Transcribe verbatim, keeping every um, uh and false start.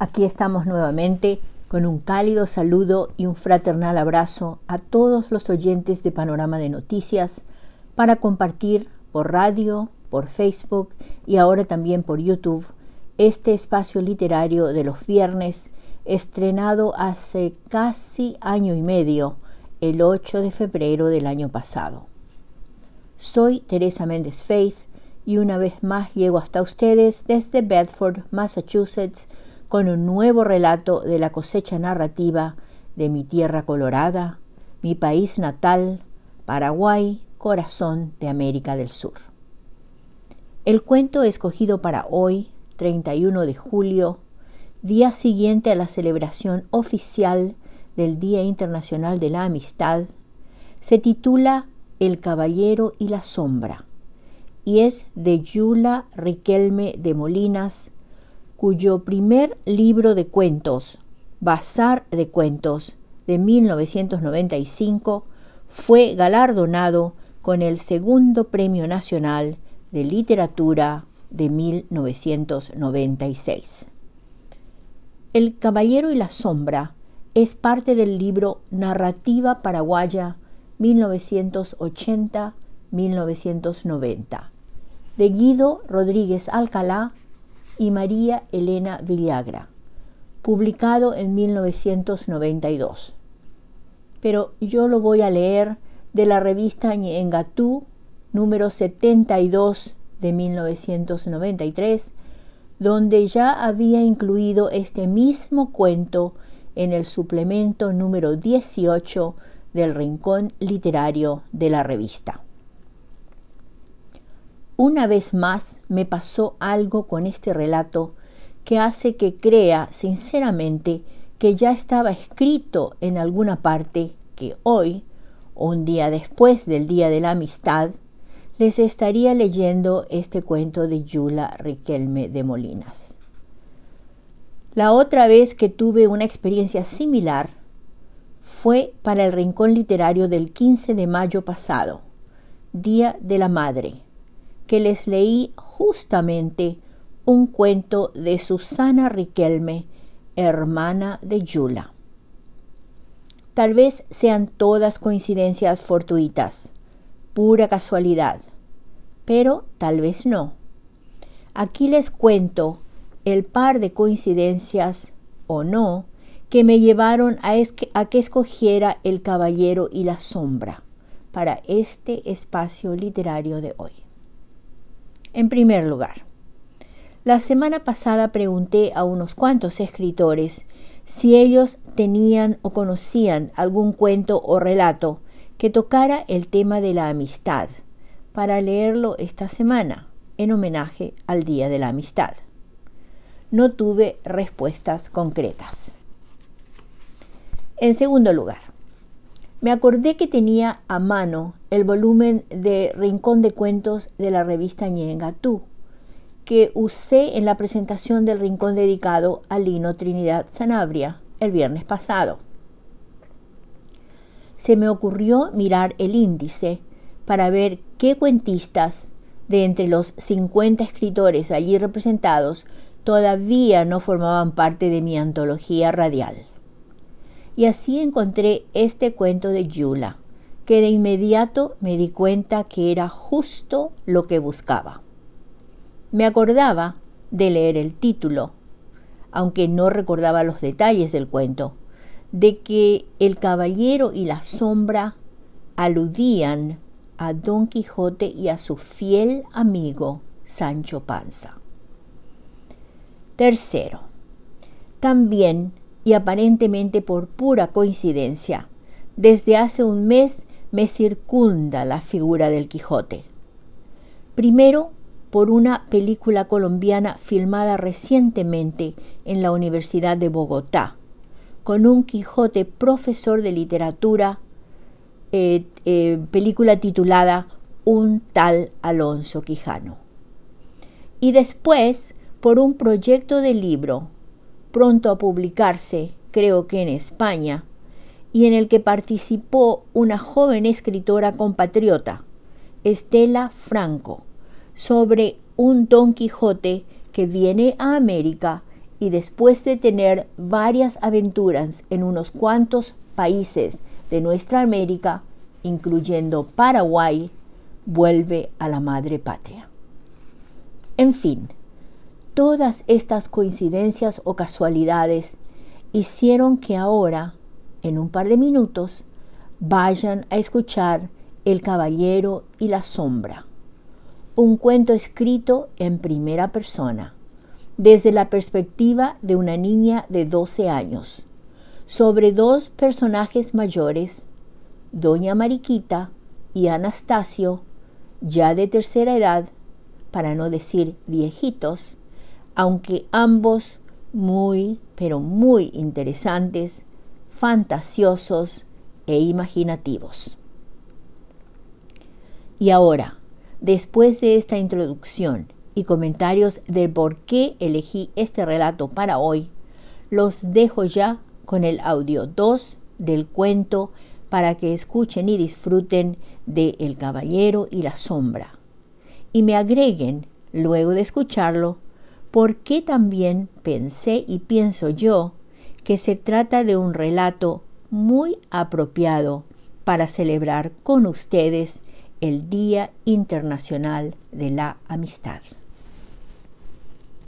Aquí estamos nuevamente con un cálido saludo y un fraternal abrazo a todos los oyentes de Panorama de Noticias para compartir por radio, por Facebook y ahora también por YouTube este espacio literario de los viernes, estrenado hace casi año y medio, el ocho de febrero del año pasado. Soy Teresa Méndez Faith y una vez más llego hasta ustedes desde Bedford, Massachusetts, con un nuevo relato de la cosecha narrativa de mi tierra colorada, mi país natal, Paraguay, corazón de América del Sur. El cuento escogido para hoy, treinta y uno de julio, día siguiente a la celebración oficial del Día Internacional de la Amistad, se titula El Caballero y la Sombra y es de Yula Riquelme de Molinas, cuyo primer libro de cuentos, Bazar de Cuentos, de mil novecientos noventa y cinco, fue galardonado con el segundo Premio Nacional de Literatura de mil novecientos noventa y seis. El Caballero y la Sombra es parte del libro Narrativa Paraguaya mil novecientos ochenta a mil novecientos noventa, de Guido Rodríguez Alcalá y María Elena Villagra, publicado en mil novecientos noventa y dos. Pero yo lo voy a leer de la revista Ñengatú, número setenta y dos de mil novecientos noventa y tres, donde ya había incluido este mismo cuento en el suplemento número dieciocho del Rincón Literario de la revista. Una vez más me pasó algo con este relato que hace que crea sinceramente que ya estaba escrito en alguna parte que hoy, un día después del Día de la Amistad, les estaría leyendo este cuento de Yula Riquelme de Molinas. La otra vez que tuve una experiencia similar fue para el Rincón Literario del quince de mayo pasado, Día de la Madre, que les leí justamente un cuento de Susana Riquelme, hermana de Yula. Tal vez sean todas coincidencias fortuitas, pura casualidad, pero tal vez no. Aquí les cuento el par de coincidencias, o no, que me llevaron a, es que, a que escogiera El Caballero y la Sombra para este espacio literario de hoy. En primer lugar, la semana pasada pregunté a unos cuantos escritores si ellos tenían o conocían algún cuento o relato que tocara el tema de la amistad para leerlo esta semana en homenaje al Día de la Amistad. No tuve respuestas concretas. En segundo lugar, me acordé que tenía a mano el volumen de Rincón de Cuentos de la revista Ñengatú, que usé en la presentación del rincón dedicado a Lino Trinidad Sanabria el viernes pasado. Se me ocurrió mirar el índice para ver qué cuentistas de entre los cincuenta escritores allí representados todavía no formaban parte de mi antología radial. Y así encontré este cuento de Yula, que de inmediato me di cuenta que era justo lo que buscaba. Me acordaba de leer el título, aunque no recordaba los detalles del cuento, de que el caballero y la sombra aludían a Don Quijote y a su fiel amigo Sancho Panza. Tercero, también y aparentemente por pura coincidencia, desde hace un mes me circunda la figura del Quijote. Primero, por una película colombiana filmada recientemente en la Universidad de Bogotá, con un Quijote profesor de literatura, eh, eh, película titulada Un tal Alonso Quijano. Y después, por un proyecto de libro, pronto a publicarse, creo que en España, y en el que participó una joven escritora compatriota, Estela Franco, sobre un Don Quijote que viene a América y después de tener varias aventuras en unos cuantos países de nuestra América, incluyendo Paraguay, vuelve a la madre patria. En fin, todas estas coincidencias o casualidades hicieron que ahora, en un par de minutos, vayan a escuchar El Caballero y la Sombra, un cuento escrito en primera persona, desde la perspectiva de una niña de doce años, sobre dos personajes mayores, Doña Mariquita y Anastasio, ya de tercera edad, para no decir viejitos, aunque ambos muy, pero muy interesantes, fantasiosos e imaginativos. Y ahora, después de esta introducción y comentarios de por qué elegí este relato para hoy, los dejo ya con el audio dos del cuento para que escuchen y disfruten de El Caballero y la Sombra. Y me agreguen, luego de escucharlo, por qué también pensé y pienso yo que se trata de un relato muy apropiado para celebrar con ustedes el Día Internacional de la Amistad.